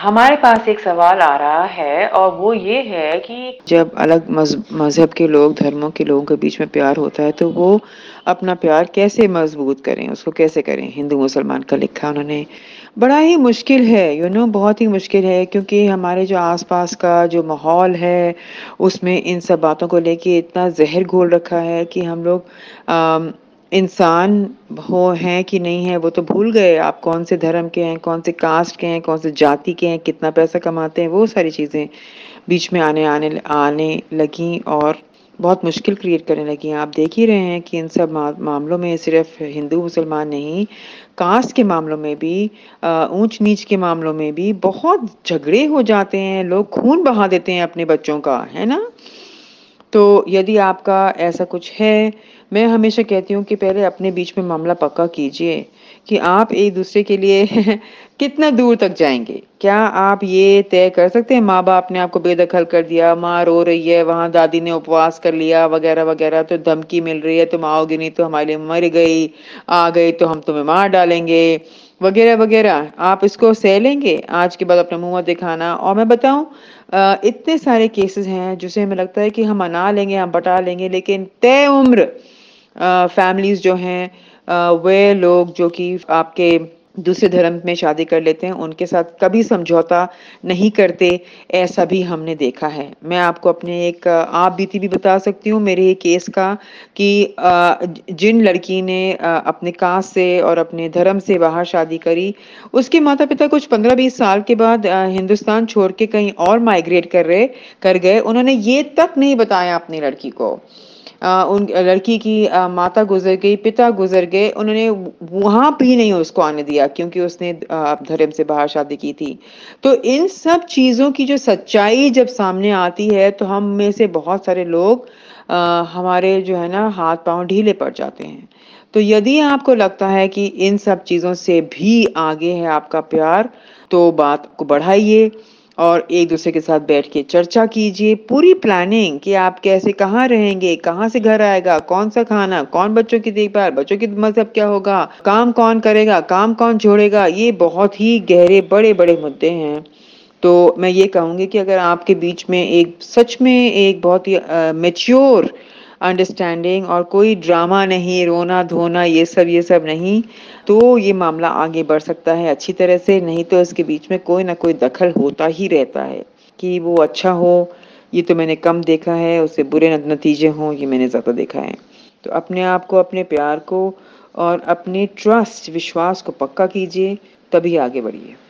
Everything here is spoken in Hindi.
हमारे पास एक सवाल आ रहा है और वो ये है कि जब अलग मजहब के लोग, धर्मों के लोगों के बीच में प्यार होता है तो वो अपना प्यार कैसे मजबूत करें, उसको कैसे करें। हिंदू मुसलमान का लिखा उन्होंने। बड़ा ही मुश्किल है, बहुत ही मुश्किल है, क्योंकि हमारे जो आसपास का जो माहौल है उसमें इन सब बातों को लेके इतना जहर घोल रखा है कि हम लोग इंसान हो हैं कि नहीं है वो तो भूल गए। आप कौन से धर्म के हैं, कौन से कास्ट के हैं, कौन से जाति के हैं, कितना पैसा कमाते हैं, वो सारी चीज़ें बीच में आने आने आने लगी और बहुत मुश्किल क्रिएट करने लगी हैं। आप देख ही रहे हैं कि इन सब मामलों में सिर्फ हिंदू मुसलमान नहीं, कास्ट के मामलों में भी, ऊंच नीच के मामलों में भी बहुत झगड़े हो जाते हैं। लोग खून बहा देते हैं अपने बच्चों का, है ना। तो यदि आपका ऐसा कुछ है, मैं हमेशा कहती हूँ कि पहले अपने बीच में मामला पक्का कीजिए कि आप एक दूसरे के लिए कितना दूर तक जाएंगे। क्या आप ये तय कर सकते हैं, माँ बाप ने आपको बेदखल कर दिया, माँ रो रही है, वहां दादी ने उपवास कर लिया वगैरह वगैरह, तो धमकी मिल रही है तुम आओगे नहीं तो हमारे लिए मर गई, आ गई तो हम तुम्हें मार डालेंगे वगैरह वगैरह, आप इसको सह लेंगे? आज के बाद अपना मुंह मत दिखाना। और मैं बताऊं, इतने सारे केसेस हैं जिसे हमें लगता है कि हम मना लेंगे, हम बता लेंगे, लेकिन तय उम्र फैमिलीज जो हैं, वे लोग जो कि आपके दूसरे धर्म में शादी कर लेते हैं उनके साथ कभी समझौता नहीं करते। ऐसा भी हमने देखा है। मैं आपको अपने एक आप बीती भी बता सकती हूँ मेरे एक केस का कि जिन लड़की ने अपने कास्ट से और अपने धर्म से बाहर शादी करी, उसके माता पिता कुछ 15-20 साल के बाद हिंदुस्तान छोड़ के कहीं और माइग्रेट कर गए। उन्होंने ये तक नहीं बताया अपनी लड़की को। उन लड़की की माता गुजर गई, पिता गुजर गए, उन्होंने वहां भी नहीं उसको आने दिया क्योंकि उसने धर्म से बाहर शादी की थी। तो इन सब चीजों की जो सच्चाई जब सामने आती है तो हम में से बहुत सारे लोग, हमारे जो है ना हाथ पांव ढीले पड़ जाते हैं। तो यदि आपको लगता है कि इन सब चीजों से भी आगे है आपका प्यार, तो बात को बढ़ाइए और एक दूसरे के साथ बैठ के चर्चा कीजिए, पूरी प्लानिंग कि आप कैसे, कहाँ रहेंगे, कहाँ से घर आएगा, कौन सा खाना, कौन बच्चों की देखभाल, बच्चों की मजहब क्या होगा, काम कौन करेगा, काम कौन छोड़ेगा। ये बहुत ही गहरे बड़े बड़े मुद्दे हैं। तो मैं ये कहूंगी कि अगर आपके बीच में एक सच में एक बहुत ही मेच्योर अंडरस्टैंडिंग और कोई ड्रामा नहीं, रोना धोना ये सब नहीं, तो ये मामला आगे बढ़ सकता है अच्छी तरह से। नहीं तो इसके बीच में कोई ना कोई दखल होता ही रहता है। कि वो अच्छा हो ये तो मैंने कम देखा है, उससे बुरे नतीजे हों ये मैंने ज़्यादा देखा है। तो अपने आप को, अपने प्यार को और अपने ट्रस्ट, विश्वास को पक्का कीजिए, तभी आगे बढ़िए।